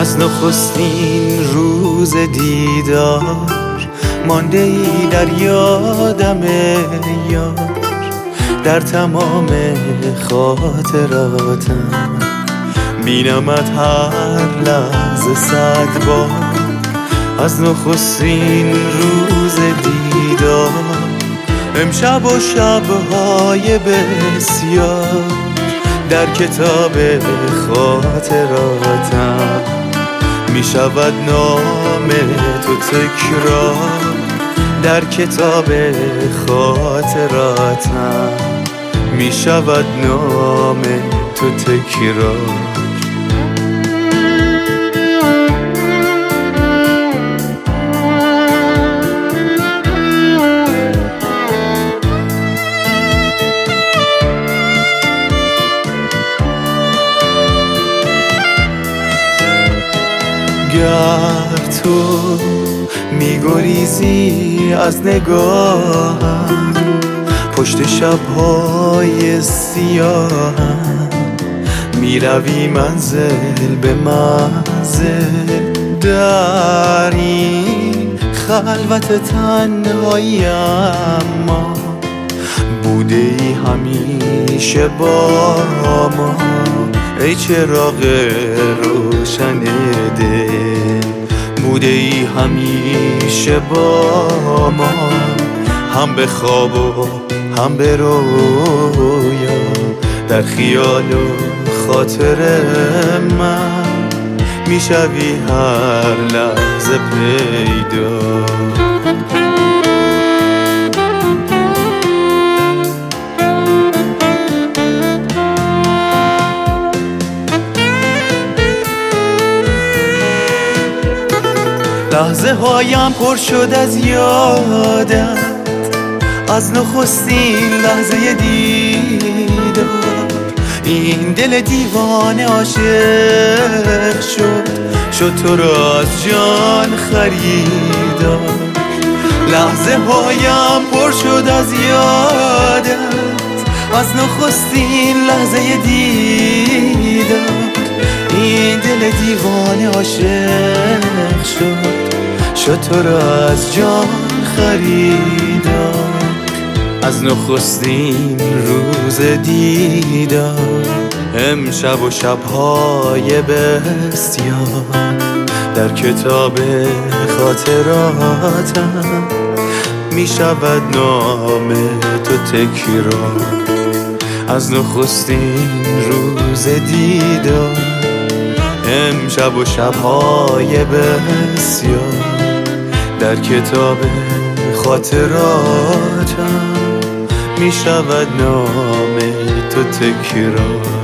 از نخستین روز دیدار مانده ای در یادم یار، در تمام خاطراتم بینمت هر لحظه 100 بار. از نخستین روز دیدار امشب و شبهای بسیار، در کتاب خاطراتم می شود نام تو تکرار، در کتاب خاطراتم می شود نام تو تکرار. گر تو می‌گریزی از نگاهم، پشت شب‌های سیاهم میروی منزل به منزل، در این خلوت تنهایی اما بوده ای همیشه با ما. ای چراغ روشن دل، بوده ای همیشه با ما، هم به خواب و هم به رویا، در خیال و خاطر من میشوی هر لحظه پیدا. لحظه هایم پر شد از یادت، از نخستین لحظه دیدار. این دل دیوانه عاشق شد تو را از جان خریدار. لحظه هایم پر شد از یادت، از نخستین لحظه دیدار. این دل دیوانه عاشق شد تو را از جان خریدار. از نخستین روز دیدار امشب و شبهای بسیار، در کتاب خاطراتم می شود نام تو تکرار. از نخستین روز دیدار امشب و شبهای بسیار، در کتاب خاطراتم می شود نام تو تکرار.